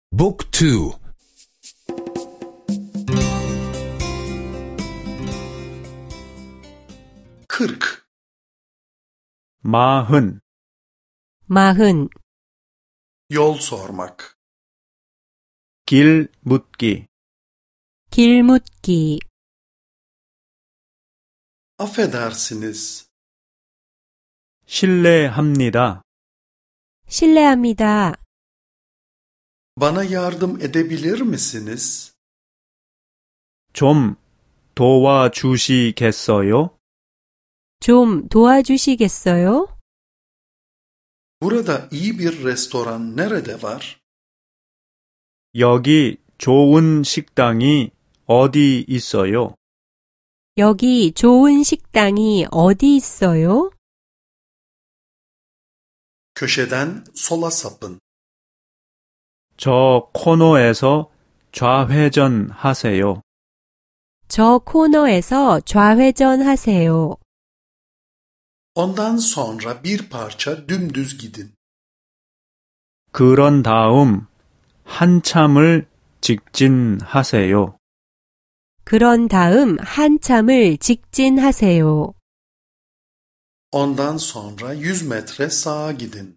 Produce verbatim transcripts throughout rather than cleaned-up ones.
Book two. kırk, 마흔, 마흔, yol sormak, 길 묻기, 길 묻기, affedersiniz, 실례합니다. 실례합니다. bana yardım edebilir misiniz? 좀 도와주시겠어요? 좀 도와주시겠어요? Burada iyi bir restoran nerede var? 여기 좋은 식당이 어디 있어요? 여기 좋은 식당이 어디 있어요? Köşeden sola sapın. 저 코너에서 좌회전하세요. 저 코너에서 좌회전하세요. Ondan sonra bir parça dümdüz gidin. 그런 다음 한참을 직진하세요. 그런 다음 한참을 직진하세요. Ondan sonra yüz metre sağa gidin.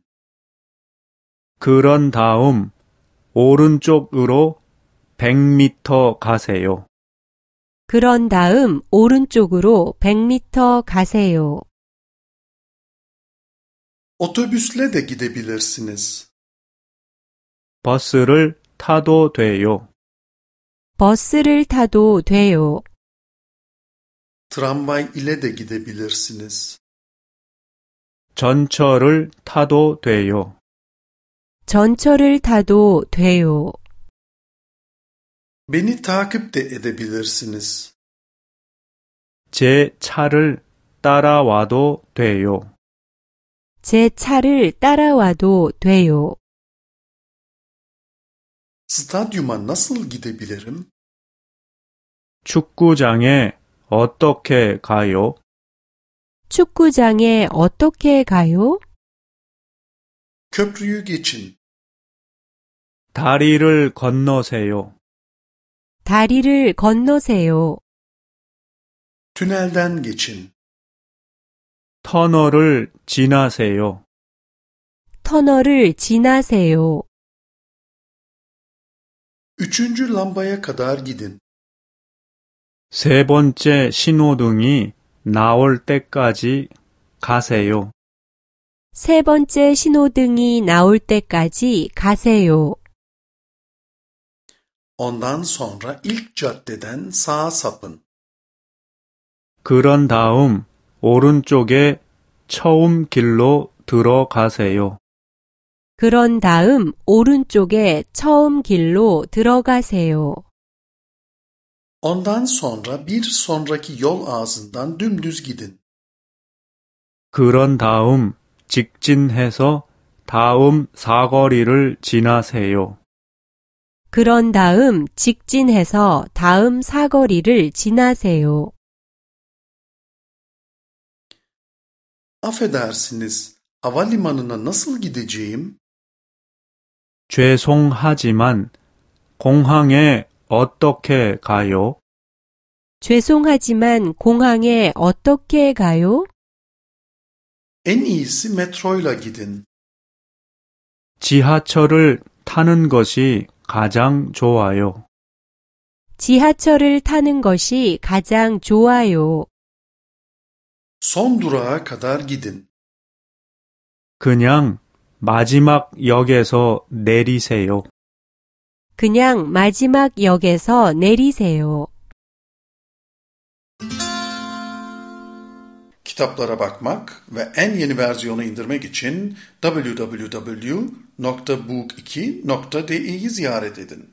그런 다음 오른쪽으로 백 미터 가세요. 그런 다음 오른쪽으로 백 미터 가세요. Otobüsle de gidebilirsiniz. 버스를 타도 돼요. 버스를 타도 돼요. Tramvay ile de gidebilirsiniz. 전철을 타도 돼요. 전철을 타도 돼요. Beni takip de edebilirsiniz. 제 차를 따라와도 돼요. 제 차를 따라와도 돼요. Stadyuma nasıl gidebilirim? 축구장에 어떻게 가요? 축구장에 어떻게 가요? Köprüyü geçin. 다리를 건너세요. 다리를 건너세요. Tünelden geçin. 터널을 지나세요. 터널을 지나세요. Üçüncü lambaya kadar gidin. 세 번째 신호등이 나올 때까지 가세요. 세 번째 신호등이 나올 때까지 가세요. Ondan sonra ilk caddeden sağa sapın. 그런 다음 오른쪽에 처음 길로 들어가세요. 그런 다음 오른쪽에 처음 길로 들어가세요. Ondan sonra bir sonraki yol ağzından dümdüz gidin. 그런 다음 직진해서 다음 사거리를 지나세요. 그런 다음 직진해서 다음 사거리를 지나세요. Affedersiniz, havalimanına nasıl gideceğim? 죄송하지만 공항에 어떻게 가요? 죄송하지만 공항에 어떻게 가요? En iyisi metroyla gidin. 지하철을 타는 것이 가장 좋아요. 지하철을 타는 것이 가장 좋아요. Son durağa kadar gidin. 그냥 마지막 역에서 내리세요. 그냥 마지막 역에서 내리세요. Kitaplara bakmak ve en yeni versiyonu indirmek için double-u double-u double-u nokta book iki nokta de'yi ziyaret edin.